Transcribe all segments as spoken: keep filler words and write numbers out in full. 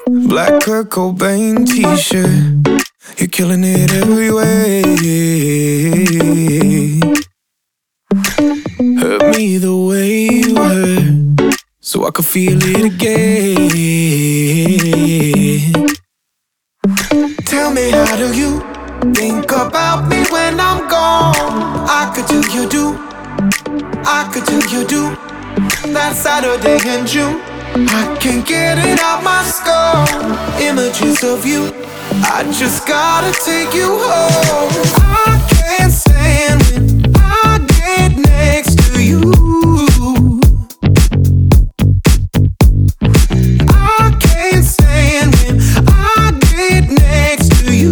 Black Kurt Cobain t-shirt, you're killing it every way. Hurt me the way you hurt, so I could feel it again. Tell me, how do you think about me when I'm gone? I could tell you do, I could tell you do. That Saturday in June, I can't get it out my skull. Images of you, I just gotta take you home. I can't stand when I get next to you. I can't stand when I get next to you.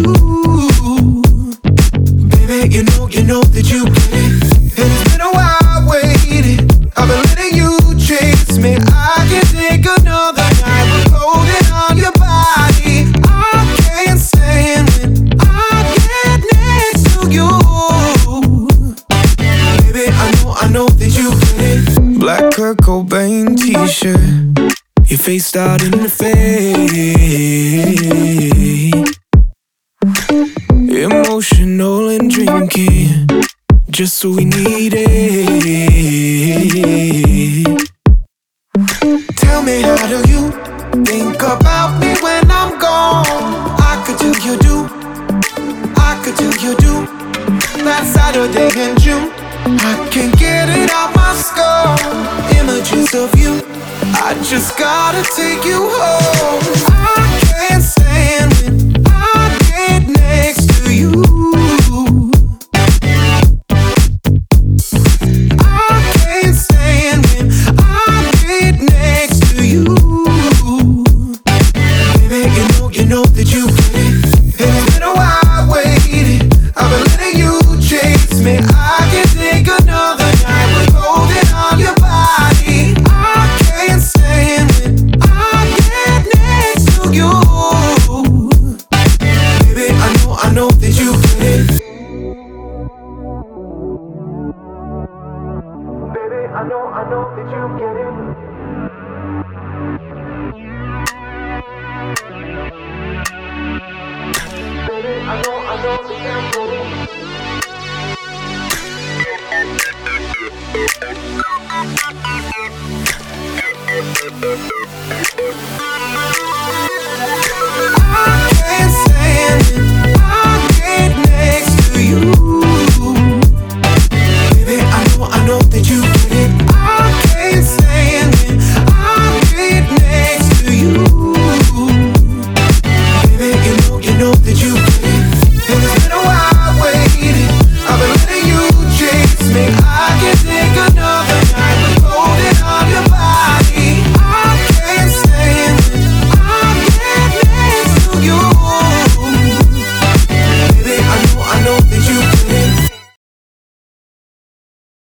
Baby, you know, you know that you get it. And it's been a while waiting. I've been letting you chase me. I can't take another night with holding on your body. I can't stand when I get next to you. Baby, I know, I know that you get it. Black Kurt Cobain t-shirt, your face starting to fade. Emotional and drinking, just so we need it. Tell me, how do you think about me when I'm gone? I could tell you do, I could tell you do. That Saturday in June, I can't get it out my skull. Images of you, I just gotta take you home.